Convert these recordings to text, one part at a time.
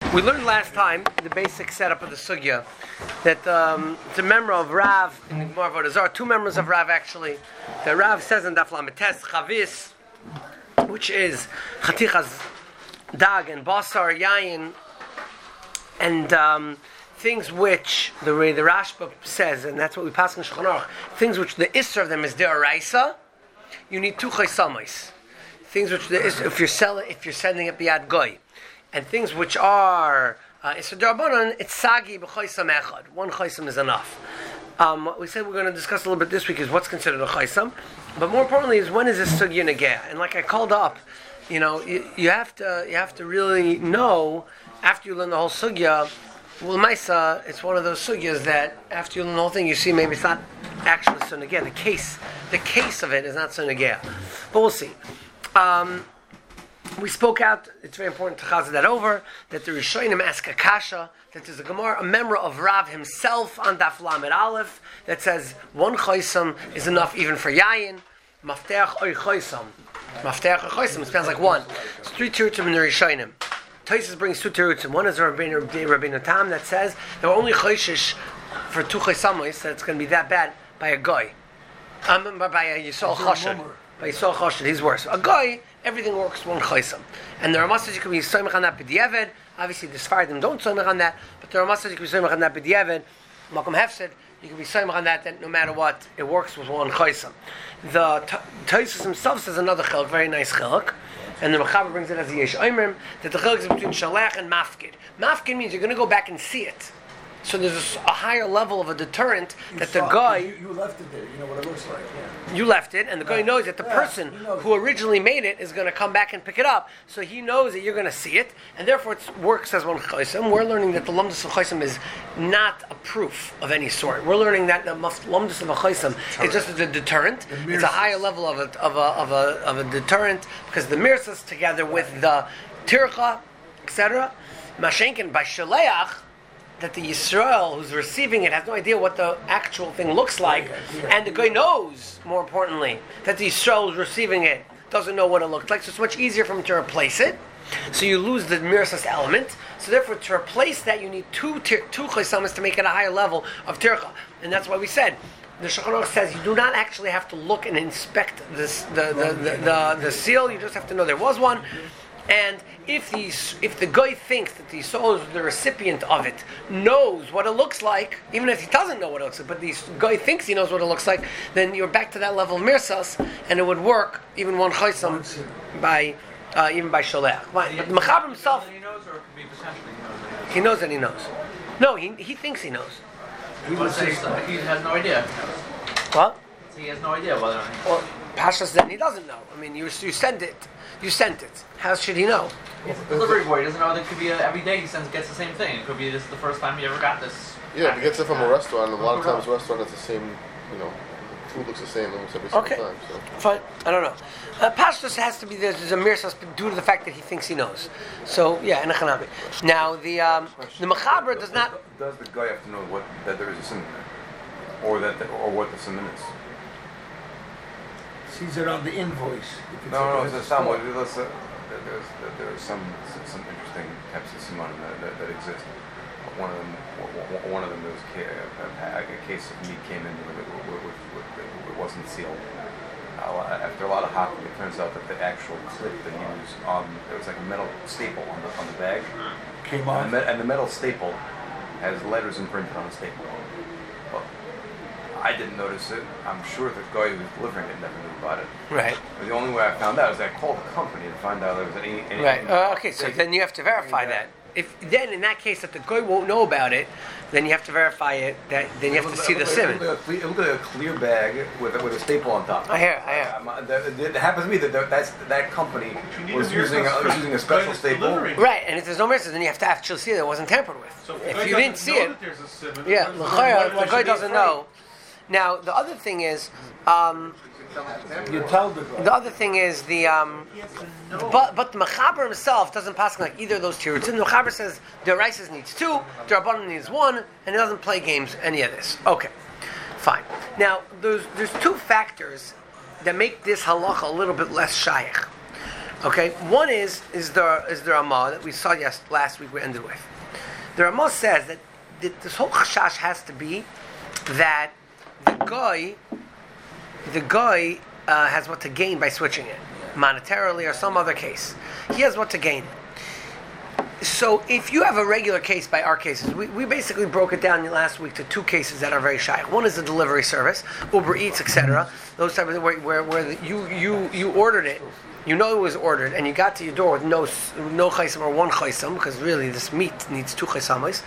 We learned last time the basic setup of the sugya that it's a member of Rav in the Gemara Avodah Zarah, two members of Rav actually. The Rav says in Daf Lametes Chavis, which is chatichas dag and basar yayin, and things which the way the Rashba says, and that's what we pass in Shulchan Aruch, things which the isra of them is deoraisa. You need two chaysamais. Things which the isra, if you're sending it biyad goy. And things which are Isra D'Rabbanan, it's Sagi b'chaysam echad. One chaysam is enough. What we said we're going to discuss a little bit this week is what's considered a chaysam, but more importantly is when is this sugya negea. And like I called up, you have to really know after you learn the whole sugya. Well, Maisa, it's one of those sugyas that after you learn the whole thing, you see maybe it's not actually so negea. The case of it is not so negea, but we'll see. We spoke out, it's very important to chazah that over, that the Rishonim ask a kasha, that there's a Gemara, a member of Rav himself on Daf Lamed Aleph, that says one choysam is enough even for yayin, mafteach oy choysam. Mafteach oy choysam, it sounds like one. It's three tirutim in the Rishonim. Tosfos brings two tirutim. One is Rabbeinu Tam that says there are only choyshish for two choysamos, that it's going to be that bad by a guy. By a Yisrael Chashon. By Yisrael Chashon, he's worse. A guy, everything works one chaysam. And there are masas you can be soymech on that b'diavad. Obviously the Sfardim don't soymech on that, but there are masas you can be soymech on that b'diavad. Malcolm Hefsed, you can be soymech on that no matter what, it works with one chaysam. The Tosfos himself says another chiluk, very nice chiluk. And the Mechaber brings it as the Yesh Oimrim, that the chiluk is between shalach and mafkid. Mafkid means you're going to go back and see it. So there's a higher level of a deterrent that the guy... You left it there, you know what it looks like. Yeah. You left it, and the guy knows that the person who originally made it is going to come back and pick it up. So he knows that you're going to see it, and therefore it works as one chaysim. We're learning that the lumdus of chaysim is not a proof of any sort. We're learning that the lumdus of a chaysim is just a deterrent. It's a higher level of a deterrent, because the mirsas together with the tircha, etc. Mashenkin by shaleach, that the Yisrael who's receiving it has no idea what the actual thing looks like, and the guy knows, more importantly, that the Yisrael who's receiving it doesn't know what it looks like, so it's much easier for him to replace it. So you lose the mirsas element. So therefore, to replace that, you need two chaysamas to make it a higher level of tircha, and that's why we said the Shulchan Aruch says you do not actually have to look and inspect this the seal. You just have to know there was one. And if the guy thinks that the soul is the recipient of it, knows what it looks like, even if he doesn't know what it looks like, but the guy thinks he knows what it looks like, then you're back to that level of mirsas, and it would work even one chaysam by even by sholech. But the Mechaber himself, he knows, or it could be potentially he knows that he knows. No, he thinks he knows. He has no idea. What? He has no idea whether or not. Well, Pashas then he doesn't know. I mean, you send it. You sent it. How should he know? The delivery boy doesn't know that it could be every day he gets the same thing. It could be this is the first time he ever got this. Yeah, if he gets it from a restaurant, a lot of times restaurant is the same, food looks the same almost every single time. So. Fine. I don't know. Pashtus has to be there's a mirsas due to the fact that he thinks he knows. So, yeah, in a chanabi. Now, the Mechaber does not... Does the guy have to know that there is a sin or what the sin is? Sees it on the invoice. No, there's some interesting types of simon that exist. One of them was a case of meat came in it wasn't sealed. After a lot of hopping, it turns out that the actual clip they used there was like a metal staple on the bag. Came on, and the metal staple has letters imprinted on the staple. Well, I didn't notice it. I'm sure the guy who was delivering it never knew about it. Right. But the only way I found out is I called the company to find out there was any right. Okay, so then you have to verify that. If then in that case that the guy won't know about it, then you have to verify it. Then you have to see the sim. It looked like a clear bag with a staple on top. I hear. It happens to me that company was using a special staple. Right, and if there's no mirsas, then you have to actually see that it wasn't tampered with. So if you didn't see it, yeah, the guy doesn't know. Now the other thing is, you tell the guy. The other thing is but the Mechaber himself doesn't pass like either of those tiruts. The Mechaber says the Rises needs two, the Rabbanan needs one, and he doesn't play games any of this. Okay, fine. Now there's two factors that make this halacha a little bit less shaykh. Okay, one is the Ramah that we saw last week. We ended with. The Ramah says that this whole chashash has to be that the guy has what to gain by switching it, monetarily or some other case. He has what to gain. So if you have a regular case by our cases, we basically broke it down last week to two cases that are very shy. One is the delivery service, Uber Eats, etc. Those type of where you ordered it, you know it was ordered, and you got to your door with no chaysam or one chaysam, because really this meat needs two chaysamis.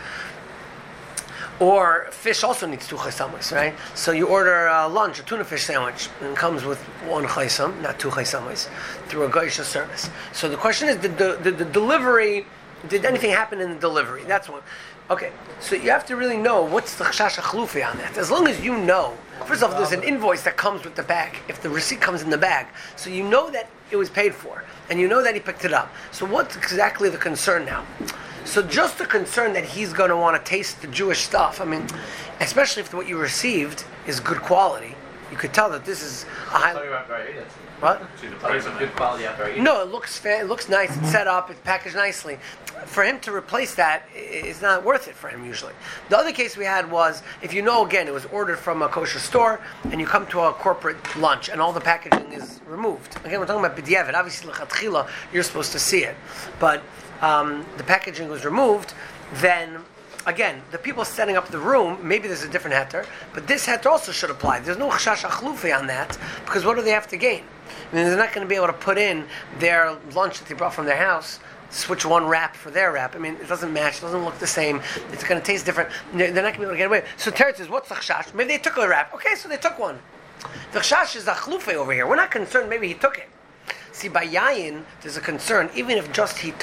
Or fish also needs two chaysamis, right? So you order lunch, a tuna fish sandwich, and it comes with one chaysam, not two chaysamis, through a geisha service. So the question is, did the delivery, did anything happen in the delivery? That's one. Okay, so you have to really know what's the chashash chlufi on that. As long as you know, first off, there's an invoice that comes with the bag. If the receipt comes in the bag, so you know that it was paid for, and you know that he picked it up. So what's exactly the concern now? So just the concern that he's going to want to taste the Jewish stuff. I mean, especially if what you received is good quality, you could tell that this is a high. What? Good quality after I eat. No, it looks fair. It looks nice. It's set up. It's packaged nicely. For him to replace that is not worth it for him usually. The other case we had was if you know again it was ordered from a kosher store and you come to a corporate lunch and all the packaging is removed. Again, we're talking about b'diavad. Obviously, l'chatchila you're supposed to see it, but the packaging was removed. Then again, the people setting up the room, maybe there's a different heter, but this heter also should apply. There's no chashash achlufi on that because what do they have to gain? I mean, they're not going to be able to put in their lunch that they brought from their house, switch one wrap for their wrap. I mean, it doesn't match, it doesn't look the same, it's going to taste different. They're not going to be able to get away. So Teretz says, what's the chashash? Maybe they took a wrap. Okay, so they took one. The chashash is achlufi over here. We're not concerned maybe he took it. See, by yayin, there's a concern. Even if just he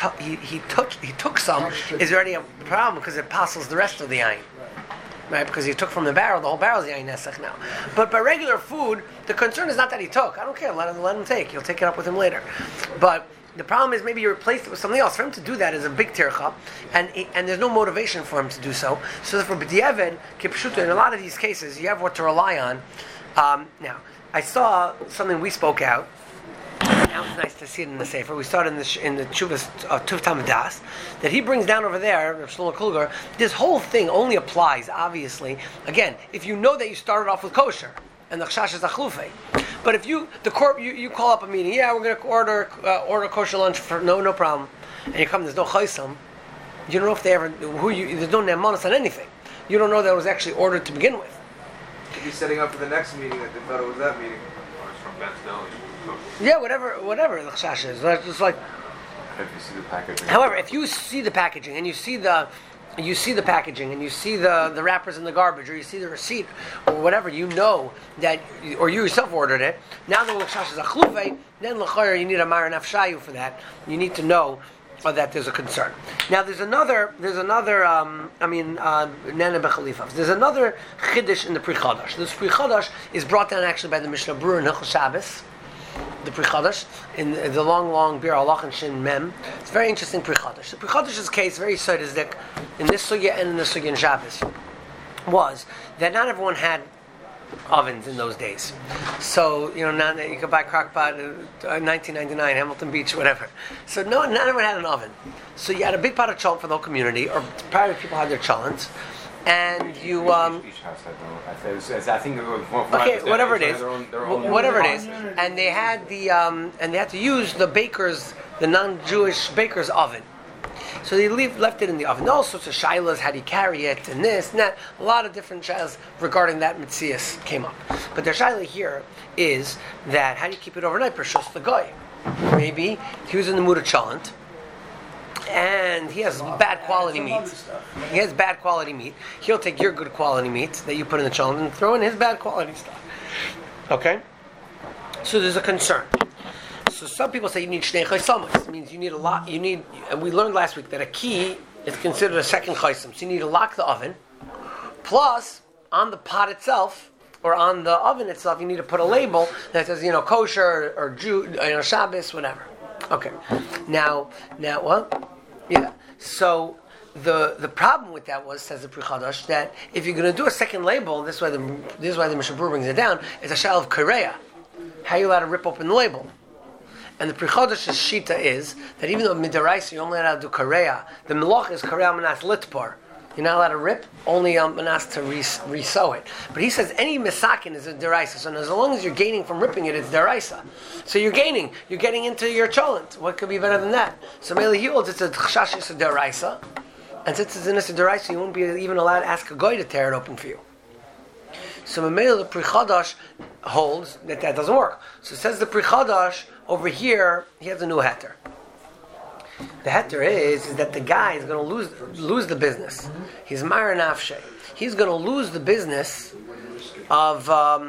took some, is already a problem because it passes the rest of the yayin, right? Because he took from the barrel, the whole barrel is yayin nesach now. But by regular food, the concern is not that he took. I don't care. Let him take. You'll take it up with him later. But the problem is maybe you replaced it with something else. For him to do that is a big tircha, and there's no motivation for him to do so. So for b'diavad, kipshuta, in a lot of these cases, you have what to rely on. Now, I saw something we spoke out. Now it's nice to see it in the Sefer. We started in the Chuvas Tuv Tamid Das that he brings down over there, Rav Shlomo Kluger. This whole thing only applies, obviously, again, if you know that you started off with kosher and the chashash is achlufe. But if you call up a meeting, yeah, we're going to order kosher lunch for no problem, and you come, there's no chaysam. You don't know if they ever there's no nemanos on anything. You don't know that it was actually ordered to begin with. Could be setting up for the next meeting that they thought it was that meeting. Or it's from Ben's Deli. Yeah, whatever the chashash is. It's like. If you see the packaging. However, if you see the packaging and you see the packaging and you see the wrappers in the garbage, or you see the receipt or whatever, you know that, or you yourself ordered it. Now the l'chashash is a chluve. Then l'chayr you need a mara nafshayu for that. You need to know that there's a concern. Now there's another nana b'chalifas. There's another chiddush in the Pri Chadash. This Pri Chadash is brought down actually by the Mishnah Berurah in Hilchos Shabbos. The Pri Chadash in the long Bir Alach and Shin Mem. It's a very interesting Pri Chadash. The Pri Chadash's case, very sadistic, in this sugya and in the sugya in Shabbos, was that not everyone had ovens in those days. So, now you could buy crockpot $19.99, Hamilton Beach, whatever. So not everyone had an oven. So you had a big pot of cholent for the whole community, or private people had their cholents. And you Each house had their own. I think it was whatever it is, their own whatever it is, and they had and they had to use the non-Jewish baker's oven. So they left it in the oven. All sorts of shilas, how do you carry it, and this and that. A lot of different shilas regarding that mitzias came up. But their shilah here is that how do you keep it overnight? Pershus the guy. Maybe he was in the mood of cholent, and he has bad quality meat. He has bad quality meat. He'll take your good quality meat that you put in the cholent and throw in his bad quality stuff. Okay? So there's a concern. So some people say you need shnei chaysamas. It means you need a lot. And we learned last week that a key is considered a second chaysam. So you need to lock the oven. Plus, on the pot itself, or on the oven itself, you need to put a label that says, kosher or Jew, Shabbos, whatever. Okay. Now what? Yeah. So the problem with that was, says the Pri Chadash, that if you're going to do a second label, this is why the Mishnah Berurah brings it down. It's a shal of kareya. How are you allowed to rip open the label? And the Pri Chodesh's shita is that even though midaraisa you're only allowed to do kareya, the melach is kareya manas litpar. You're not allowed to rip, only manas to re-sew it. But he says any misakin is a deraisa. So as long as you're gaining from ripping it, it's deraisa. So you're getting into your cholent. What could be better than that? So Mele he holds it's a chashashis a deraisa, and since it's in a deraisa, you won't be even allowed to ask a guy to tear it open for you. So Mele the Pri Chodesh holds that doesn't work. So it says the Pri Chodesh over here, he has a new heter. The heter is that the guy is going to lose the business. He's Myra Nafshe. He's going to lose the business of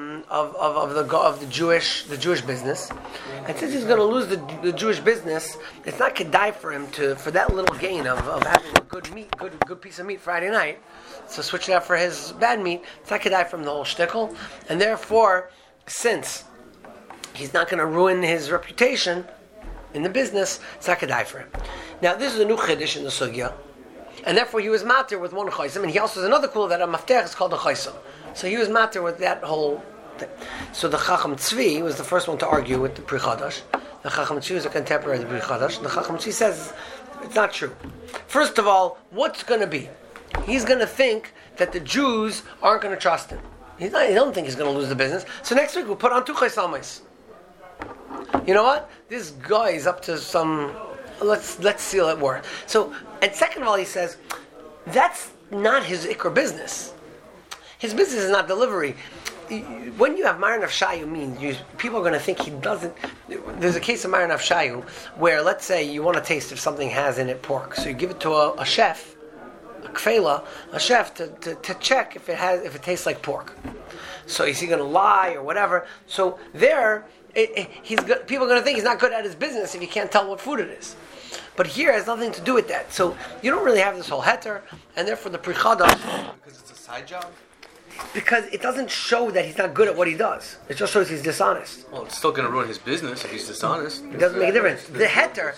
the Jewish business. And since he's going to lose the Jewish business, it's not kedai for him for that little gain of having a good piece of meat Friday night. So switch it out for his bad meat. It's not kedai from the whole shtickle, and therefore, since he's not going to ruin his reputation in the business, it's not kedai for him. Now, this is a new chiddush in the sugya, and therefore he was matir with one chaysim, and he also has another kula that a maftech is called a chaysim. So he was matir with that whole thing. So the Chacham Tzvi was the first one to argue with the Pri Chodesh. The Chacham Tzvi was a contemporary of the Pri Chodesh. The Chacham Tzvi says it's not true. First of all, what's going to be? He's going to think that the Jews aren't going to trust him. He don't think he's going to lose the business. So next week we'll put on two chaysalmais. You know what? This guy is up to some. Let's seal it word. So, and second of all, he says that's not his ikr business. His business is not delivery. When you have Maran Afshayu, means people are going to think he doesn't. There's a case of Maran Afshayu where, let's say, you want to taste if something has in it pork, so you give it to a chef, a kfela, a chef to check if it tastes like pork. So is he going to lie or whatever? So there. People are going to think he's not good at his business if you can't tell what food it is. But here it has nothing to do with that. So you don't really have this whole heter, and therefore the Pri Chodesh. Because it's a side job? Because it doesn't show that he's not good at what he does. It just shows he's dishonest. Well, it's still going to ruin his business if he's dishonest. It doesn't make a difference. The heter,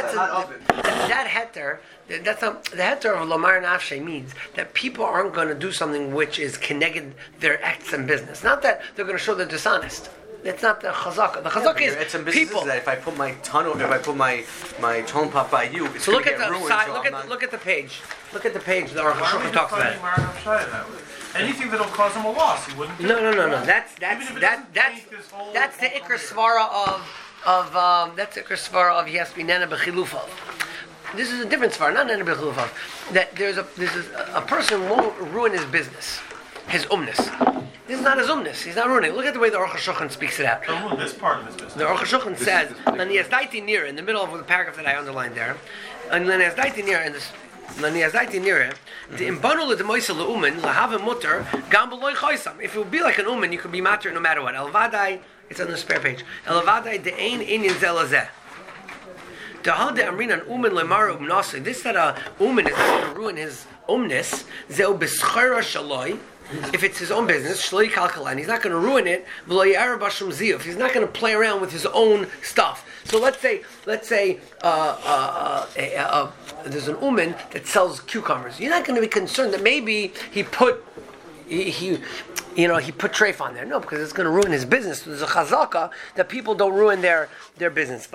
that heter, the heter of Lomar Nafshe means that people aren't going to do something which is connected their acts and business. Not that they're going to show they're dishonest. It's not the chazaka. The chazaka is people. That if I put my tunnel, if I put my cholent by you, it's going to get ruined. Look at the page. Look at the page. The Aruch HaShulchan talks about it. Anything that'll cause him a loss, he wouldn't do. No. That's the ikr svara of that's the ikr svara of he has to be nana b'chilufav. This is a different svara, not nana b'chilufav. That a person won't ruin his business, his umnis. This is not his umnis. He's not ruining it. Look at the way the Aruch HaShulchan speaks it out. This part of his business. The Aruch HaShulchan says, "Laniasdaiti nira," in the middle of the paragraph that I underlined there, and Laniasdaiti nira in this. The imbanu ledemoisa leumen lahava mutter gam beloy chaysam. If it would be like an umen, you could be matter no matter what. Elvadai, it's on the spare page. Elvadai de ein inyan zelazeh. Dahad amrin an umen lemar umnasi. This that a umen is not going to ruin his umnis. Zeu beschara shaloi. If it's his own business, shloi kalkalan, he's not going to ruin it. V'lo ya'ar b'shum ziyuf. He's not going to play around with his own stuff. So let's say there's an uman that sells cucumbers. You're not going to be concerned that maybe he put treif on there. No, because it's going to ruin his business. So there's a chazaka that people don't ruin their business.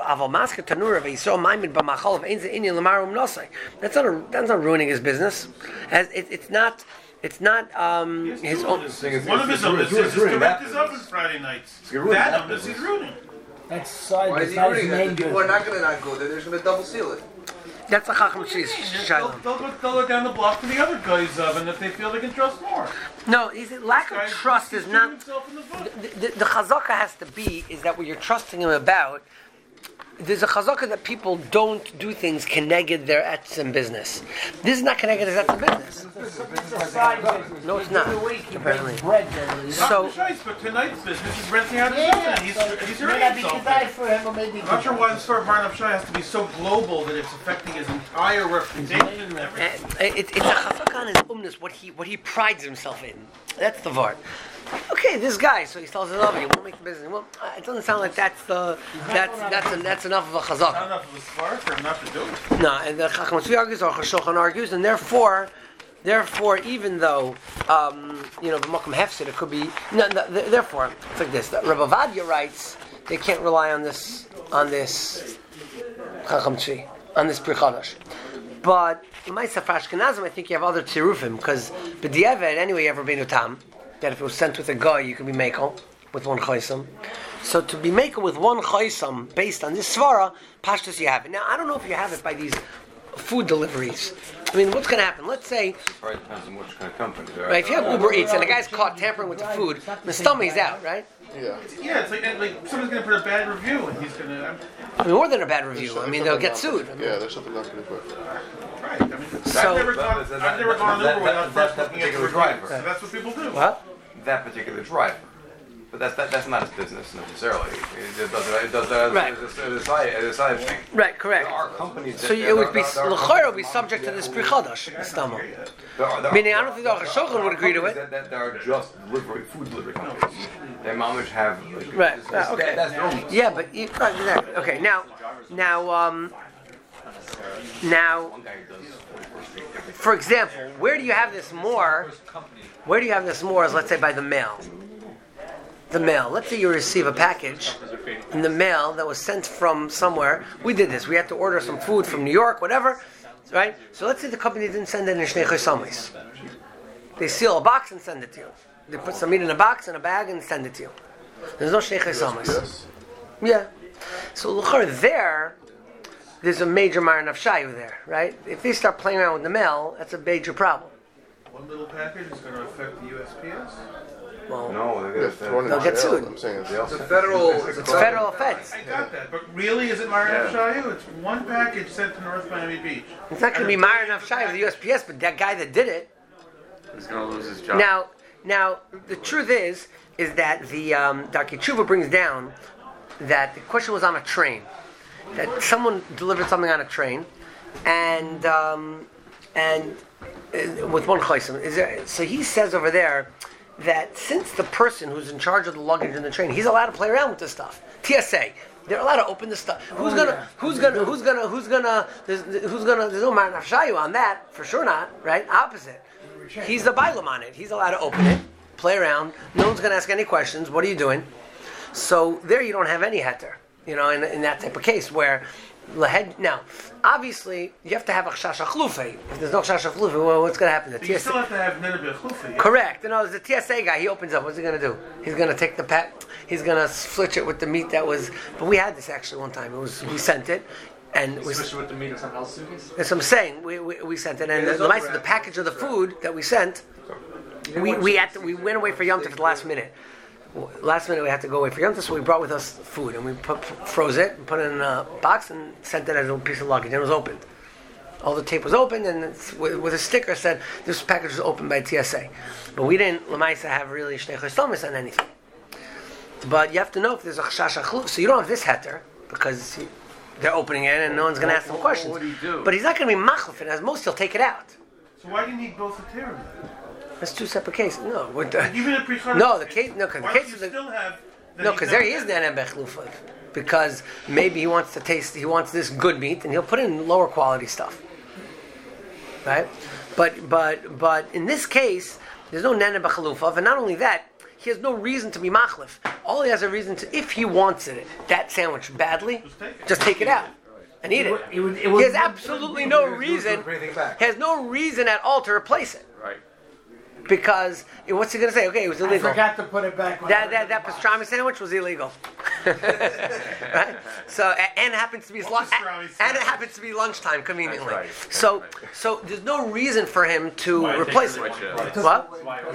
That's not ruining his business. It's not his own. One of his owners is to rent his oven Friday nights. That owners he's ruining. That's side. Why is he ruining that? People are not going to not go there. They're just going to double seal it. That's a Chacham Tzvi's shayla. They'll go down the block to the other guy's oven if they feel they can trust more. No, lack of trust is not. The chazaka has to be is that what you're trusting him about. There's a chazaka that people don't do things connected their etzem business. This is not connected to etzem business. No, it's not. Apparently. So, but tonight's business is renting out his oven. He's earning something. I'm not sure why the story of Martin Shai has to be so global that it's affecting his entire reputation and everything. It's a chazaka on his umnus, what he prides himself in. That's the vart. Okay, this guy, so he sells his oven. He won't make the business. Well, it doesn't sound like that's enough of a chazaka. Not enough of a spark for him not to do it. No, and the Chacham Tzvi argues, or Chashulchan argues, and therefore, even though b'makom hefsid, it could be. Therefore, it's like this. Rabbi Vadia writes they can't rely on this on this Chacham Tzvi, on this Pri Chadash. But in my Sefer Ashkenazim, I think you have other tzirufim, because b'diavad, anyway, you have Rabbeinu Tam, that if it was sent with a guy, you could be mekel with one chaysam. So to be mekel with one chaysam, based on this svara, pashtus you have it. Now, I don't know if you have it by these food deliveries. I mean, what's going to happen? Let's say, It probably depends on which kind of company. right, if you have Uber Eats and the guy's caught tampering with the food, the stomach's out, right? Yeah. Yeah, it's like someone's gonna put a bad review and he's gonna. I mean, more than a bad review. I mean, they'll get sued. I mean, Yeah, there's something else pretty quick. Right. I mean, So- I've never gone Uber without first that looking at the particular reviews. driver. So that's what people do. what? That particular driver. But that's not his business necessarily. It does Right. a side thing. Right, correct. There are companies that So it would be, l'chayr would be subject to this Pri Chadash, Stama. Meaning, I don't think the Aruch HaShulchan would agree to it. That are just food delivery companies. Their mamish have. Right, okay. That's their own. Yeah, but right, exactly. Okay, now, for example, where do you have this more? Where do you have this more? Is, let's say, by the mail. The mail. Let's say you receive a package in the mail that was sent from somewhere. We did this. We had to order some food from New York, whatever, right? So let's say the company didn't send it in Shnei Chosamis. They seal a box and send it to you. They put some meat in a box and a bag and send it to you. There's no Shnei Chosamis. Yes. Yeah. So l'chor there's a major Mar Nafshayu there, right? If they start playing around with the mail, that's a major problem. One little package is going to affect the USPS. Well, No, They're thrown in They'll get jail. sued. I'm saying it's It's a federal. it's federal offense. I got that, but really, is it Mariam Shayu? It's one package sent to North Miami Beach. It's not going to be Mar Nafshayu with the USPS, but that guy that did it. he's going to lose his job. Now, the truth is that the Darkei Tshuva brings down that the question was on a train, that someone delivered something on a train, and with one chaysim. So he says over there that since the person who's in charge of the luggage in the train, he's allowed to play around with this stuff. TSA, they're allowed to open the stuff. Who's gonna? There's no Mar Nafshayu on that, for sure not, right? Opposite. He's the bailam on it. He's allowed to open it, play around. No one's gonna ask any questions. What are you doing? So there you don't have any heter, in that type of case where now, obviously, you have to have a chashash achlufe. If there's no chashash achlufe, well, what's going to happen? The You TSA. still have to have Nineveh Chlufi. Correct. There's the TSA guy. He opens up. What's he going to do? He's going to take the pack. He's going to flitch it with the meat that was. But we had this actually one time. We sent it, and we Switch it with the meat or something else, suitcase? that's what I'm saying. We sent it, and the package of the food that we sent, we went away for Yom Tov at the last minute. Last minute we had to go away for Yom Tov, so we brought with us food and we froze it and put it in a box and sent it as a piece of luggage. And it was opened. All the tape was opened, and with a sticker said this package was opened by TSA. But we didn't Lamaisa have really Shnei Chosamis on anything. But you have to know if there's a chashash achluf, so you don't have this heter because they're opening it and no one's going to ask them questions. What do you do? But he's not going to be machlef, and as most he'll take it out. So why do you need both a tear? That's two separate cases. No, Even a pre-chadash. no, the case. No, because the Why case don't you is the. still have? No, because there he is Nanan Bechlufah. Because maybe he wants to taste, he wants this good meat, and he'll put in lower quality stuff. Right? But in this case, there's no Nanan Bechlufah, and not only that, he has no reason to be machlif. All he has a reason to, if he wants it, that sandwich badly, just take it out and eat it. He has absolutely no reason. He has no reason at all to replace it. Right. Because what's he going to say? Okay, it was illegal. I forgot to put it back. That pastrami sandwich was illegal, right? So and happens to be and it happens to be lunchtime conveniently. Right. So there's no reason for him to replace it. What?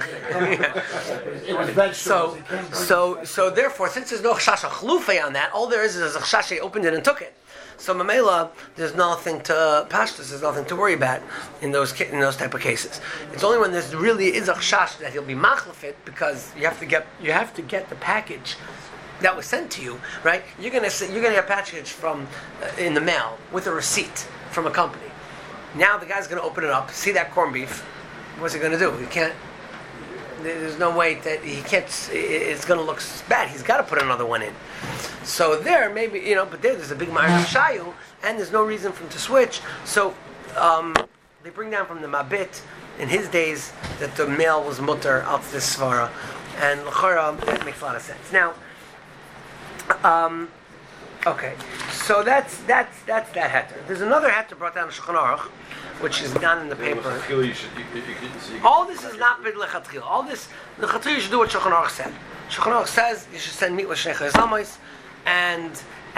It was vegetables. So therefore, since there's no chashash chlufe on that, all there is a chashash opened it and took it. So mamela, there's nothing to pashtus. There's nothing to worry about in those type of cases. It's only when there really is a chash that he'll be machlefit because you have to get the package that was sent to you, right? You're gonna get a package from in the mail with a receipt from a company. Now the guy's gonna open it up, see that corned beef. What's he gonna do? He can't. There's no way that he can't. It's gonna look bad. He's got to put another one in. So there, maybe but there's a big Ma'ariv Shayu, and there's no reason for him to switch. So they bring down from the Mabit in his days that the mail was mutter out this svara, and l'chara that makes a lot of sense. Now, Okay, so that's that heter. There's another heter brought down in Shulchan Aruch, which is not in the paper. All this is not bid lechatchil. All this lechatchil you should do what Shulchan Aruch said. Shulchan Aruch says you should send meat with shnei chazamis and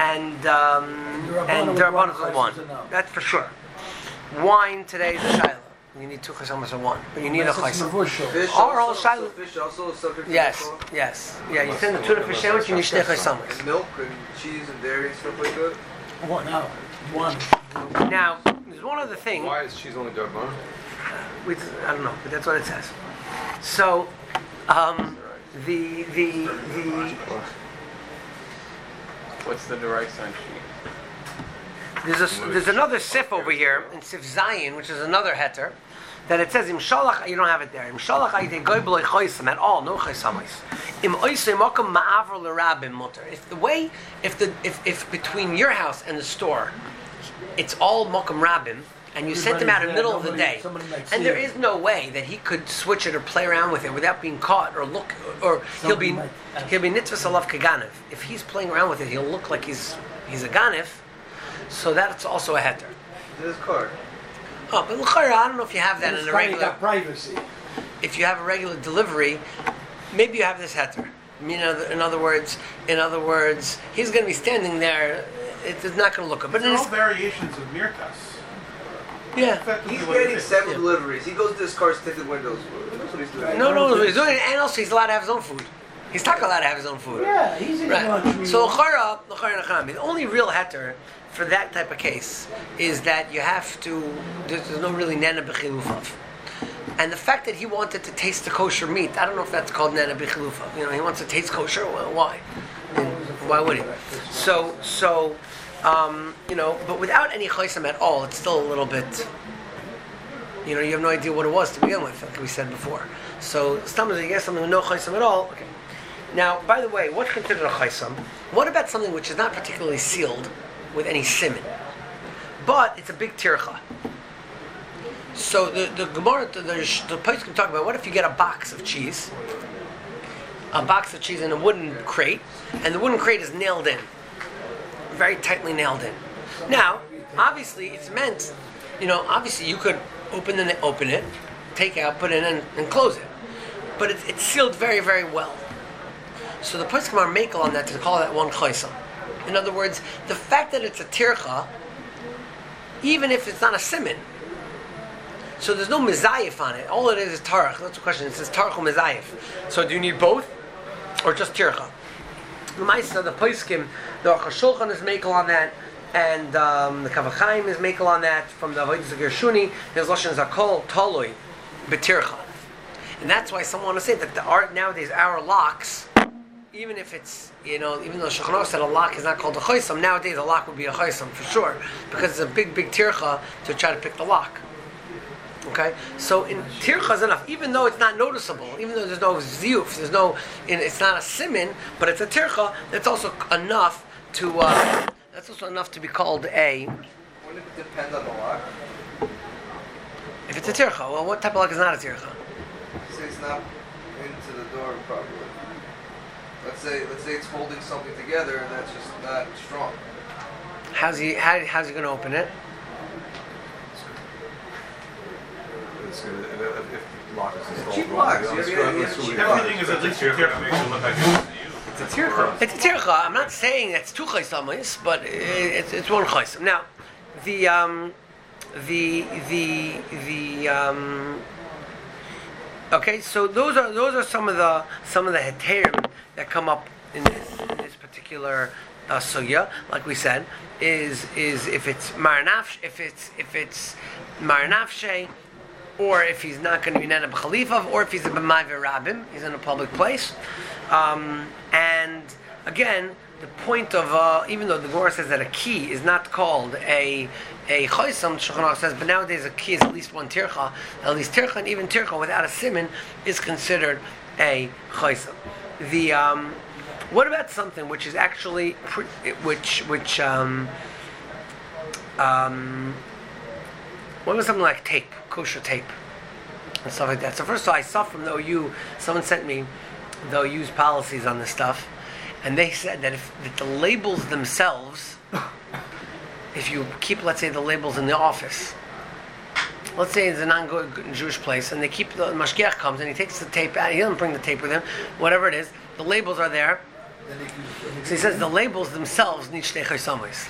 derabanan with one. That's for sure. Wine today is a shiloh. You need 2 chazamas of wine, but you need a chazam. Fish Our whole also, shiloh. fish also is subject to Yes, control? yes, yeah. You send the tuna fish sandwich, you need shnei chazamas. And milk and cheese and dairy and stuff like that? One. Now, there's one other thing. Why is cheese only derabanan? I don't know, but that's what it says. So, the What's the Deraisa sheet? there's another sif over here in Sif Zayin, which is another heter, that it says im shalach. You don't have it there. Im shalach ayitei goy b'loy choisam at all, no choisamais. Im oisei makam ma'aver l'rabim mutter. If between your house and the store, it's all makam rabim, and you sent him out in the middle of the day, and there is no way that he could switch it or play around with it without being caught or he'll be nitzvah salav kaganev. If he's playing around with it, he'll look like he's a ganev. So that's also a heter. In his car. Oh, but l'chara, I don't know if you have that in a regular. Got privacy. If you have a regular delivery, maybe you have this heter. In other words, he's going to be standing there. It's not going to look good. But They're all variations of mirtas. yeah. Effectively He's what it getting is. 7 deliveries. He goes to his car's tinted windows. That's what he's doing. No, he's doing it, and also he's allowed to have his own food. He's not allowed to have his own food. Yeah, he's in Right. country. So l'chara nachami. The only real heter for that type of case is that you have to. There's no really nana b'chilufav. And the fact that he wanted to taste the kosher meat, I don't know if that's called nana b'chilufav. He wants to taste kosher. Well, why? Why would he? So, but without any chaysam at all, it's still a little bit. You have no idea what it was to begin with, like we said before. So, sometimes you get something with no chaysam at all. Okay. Now, by the way, what's considered a chaysam? What about something which is not particularly sealed with any siman, but it's a big tircha? So the Gemara, the place can talk about, what if you get a box of cheese in a wooden crate, and the wooden crate is nailed in, very tightly nailed in. Now, obviously, it's meant, obviously you could open it, take out, put it in, and close it, but it's sealed very, very well. So the place are makel on that to call that one chaysam. In other words, the fact that it's a tircha, even if it's not a siman, so there's no mezayif on it. All it is tarach. That's the question. It says tarach or mezayif. So do you need both, or just tircha? The Maisa, the Poiskim, the Aruch HaShulchan is makel on that, and the Kavachaim is makel on that. From the Avodas Gershuni, there's lashon zakol taloi betircha, and that's why some want to say that nowadays our locks, even if it's even though Shulchan Aruch said a lock is not called a chaysam, nowadays a lock would be a chaysam for sure, because it's a big tircha to try to pick the lock. Okay, so in tircha is enough, even though it's not noticeable, even though there's no ziyuf, it's not a simin, but it's a tircha. That's also enough to. That's also enough to be called a. Wouldn't it depend on the lock? If it's a tircha, well, what type of lock is not a tircha? Say it's not into the door properly. Let's say it's holding something together and that's just not strong. How's he going to open it? If the lock is installed Cheap wrong, locks. let's You go- have let's cheap go- Everything is at least a tircha. It's a tircha. It's a tircha. I'm not saying that's two chaysamis, but it's one chaysam. Now, okay. So those are some of the heterim that come up in this particular sugya. Like we said, is if it's maranafsh, if it's maranafshe, or if he's not going to be nana b'chalifav, or if he's a b'mai v'rabim, he's in a public place. And again, the point of even though the Gemara says that a key is not called a chaysam, Shulchan Aruch says, but nowadays a key is at least one tircha. At least tircha, and even tircha without a siman is considered a chaysam. What about something which is actually what was something like tape, kosher tape, and stuff like that? So first of all, I saw from the OU, someone sent me the OU's policies on this stuff, and they said that that the labels themselves, if you keep, let's say, the labels in the office. Let's say it's a non-Jewish place, and they keep the mashgiach comes and he takes the tape out. He doesn't bring the tape with him, whatever it is. The labels are there. So he says the labels themselves need shnei chaysamis.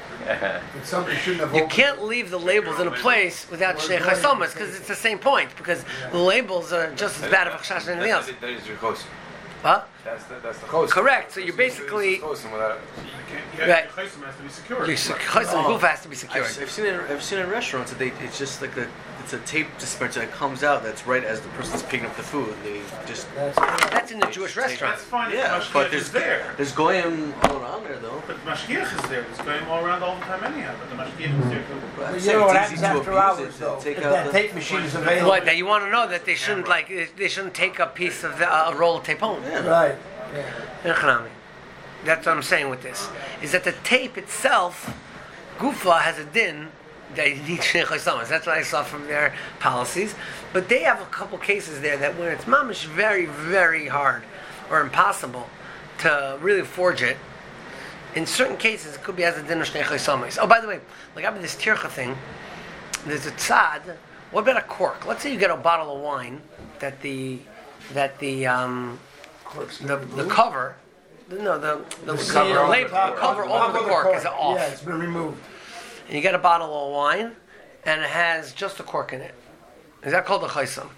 You can't leave the labels in a place without shnei chaysamis because it's the same point. Because the labels are just as bad of a chashash as anything else. That is your chosim. What? That's the chosim. Correct. So you're basically right. The chaysim has to be secured. Your chaysim goof has to be secured. I've seen in restaurants that it's just like it's a tape dispenser that comes out that's right as the person's picking up the food. They just That's in the Jewish restaurant. That's fine. yeah, If but Mashgiach is there. there's goyim all around there though. But Mashgiach is there. There's going all around all the time anyhow. But the Mashgiach is there too. But You know what it's happens easy to after abuse hours, it, though? take If out that the- tape machine is available. What? That you want to know that they shouldn't they shouldn't take a piece of a roll of tape home. Right. That's what I'm saying with this. Is that the tape itself, Gufa has a din that you need shnei chaysamas. That's what I saw from their policies. But they have a couple cases there that when it's mamish very, very hard or impossible to really forge it, in certain cases it could be as a din of shnei chaysamas. Oh, by the way, like after this tircha thing, there's a tzad. What about a cork? Let's say you get a bottle of wine that the cover, the cover over the cork is off. Yeah, it's been removed. And you get a bottle of wine, and it has just a cork in it. Is that called a chaysam?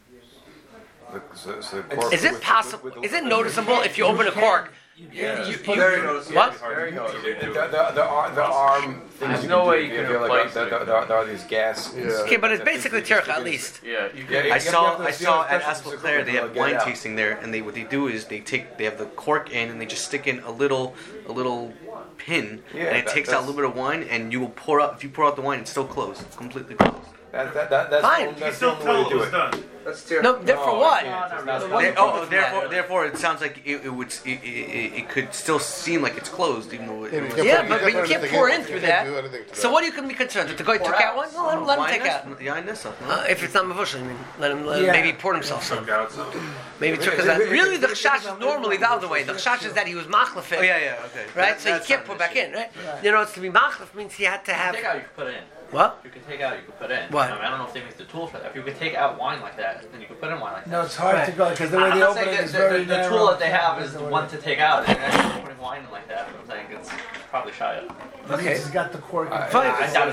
Is it possible? Is it noticeable if you open a cork? Very noticeable. What? Very noticeable. The arm things. There's no way you can like replace there are these gas. Okay, but it's basically tircha at least. Yeah, I saw at Aspel Claire they have wine tasting there, and what they do is they have the cork in and they just stick in a little pin, and it takes out a little bit of wine, and you will pour out. If you pour out the wine, it's still closed, it's completely closed. That's Fine. You can still tell it was done. That's terrible. No, therefore what? Therefore, it sounds like it could still seem like it's closed, even though. But you can't pour in through that. So what you can be concerned that the guy took out one? Well, let him take out. Yeah, I know so. If it's not mavushal, I mean, let him maybe he poured himself some. Maybe it took us out. Really, the chashash is normally the other way. The chashash is that he was machlef it. Oh yeah, okay. Right, so you can't put back in, right? You know, it's to be machlef means he had to have. take out, you can put in. What? You can take out, you can put in. What? I don't know if they make the tool for that. If you could take out wine like that, then you could put in wine like that. No, it's hard to go because the way I'm they not open saying it that is very the narrow. tool that they have is the one to take out, and then putting wine in like that. I'm saying it's probably shy up. Okay. It's got the cork. Fine. I doubt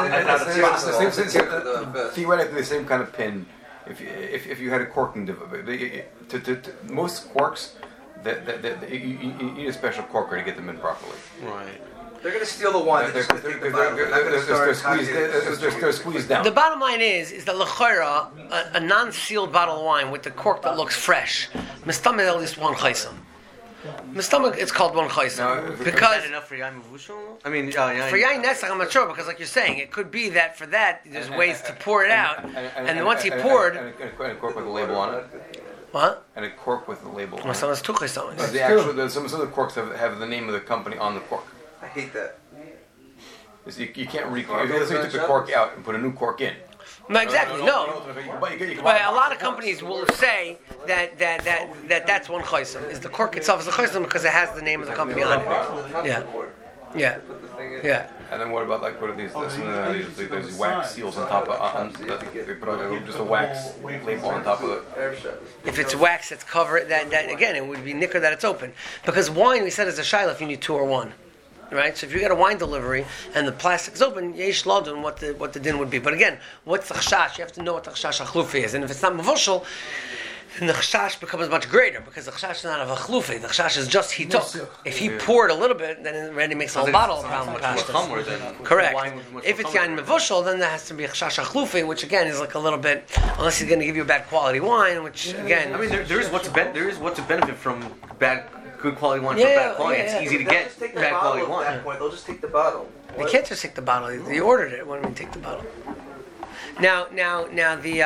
it's theoretically the same kind of pin. If you had a corking most corks, you need a special corker to get them in properly. Right. They're going to steal the wine. They're just going to take the bottle. They're not going to start They're squeezed down. The bottom line is that l'chayra, a non-sealed bottle of wine with the cork that looks fresh, mistamid at least one chaysam. Mistamid, it's called one chaysam Is because that enough for yain mevushal? I mean, for yain nesach, I'm not sure because, like you're saying, it could be that for that there's ways to pour it out, and then once he poured, and a cork with a label on it. what? And a cork with a label on Well, it. so it's two chaysamis. Some of the corks have the name of the company on the cork. I hate that. You can't recork. Let's say you took the cork out and put a new cork in. No, exactly. No. But you But a lot of companies will say that's one chaysam. Is the cork itself is a chaysam because it has the name of the company on it. Yeah. Yeah. And then what about what are these? There's wax seals on top of. They put just a wax label on top of it. If it's wax that's covered, that again it would be nicker that it's open. Because wine, we said, is a shaila if you need 2 or 1. Right, so if you get a wine delivery and the plastic's open, yesh lodun what the din would be. But again, what's the chashash? You have to know what the chashash achlufi is, and if it's not mevushal, then the chashash becomes much greater because the chashash is not of achlufi. The chashash is just he took. If he poured a little bit, then it already makes a whole bottle of problem with pashtas. Correct. If it's yain mevushal, then there has to be a chashash achlufi, which again is like a little bit, unless he's going to give you a bad quality wine, which again, I mean, there is what to benefit from good quality wine for bad quality. It's easy to get bad quality wine. At that point, they'll just take the bottle. They can't just take the bottle. They ordered it. Why don't we take the bottle? Now the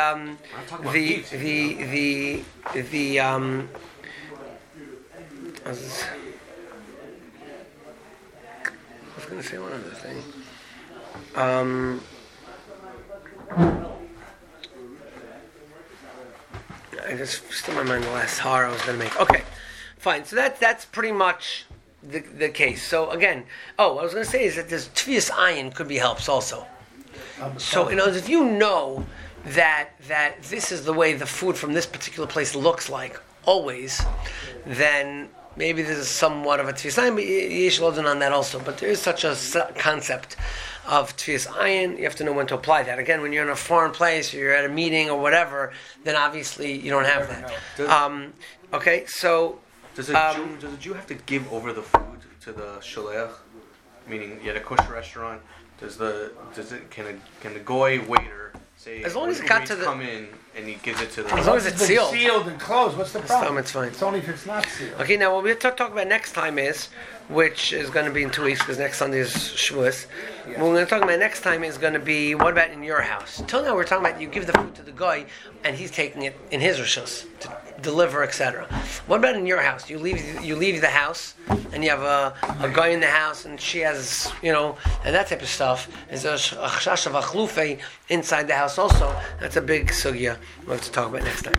I was going to say one other thing. I just still in my mind the last har I was going to make. Okay. Fine. So that's pretty much the case. So again, what I was going to say is that this Tvias Ayin could be helps also. So in other words, if you know that this is the way the food from this particular place looks like always, then maybe this is somewhat of a Tvias Ayin, but Yesh Lodin on that also. But there is such a concept of Tvias Ayin. You have to know when to apply that. Again, when you're in a foreign place or you're at a meeting or whatever, then obviously you don't have that. Okay, so does a Jew have to give over the food to the shaleach? Meaning, you had a kosher restaurant. Can the goy waiter say, as long as it got to come in and he gives it to the, as long as it's sealed and closed, what's the problem? It's fine. It's only if it's not sealed. Okay, now what we talk about next time is, which is going to be in 2 weeks because next Sunday is Shavuos. What we're going to talk about next time is going to be, what about in your house? Till now we're talking about you give the food to the guy and he's taking it in his rishus to deliver, etc. What about in your house? You leave the house and you have a guy in the house and she has, and that type of stuff. There's a chashash of achlufe inside the house also. That's a big sugya we'll have to talk about next time.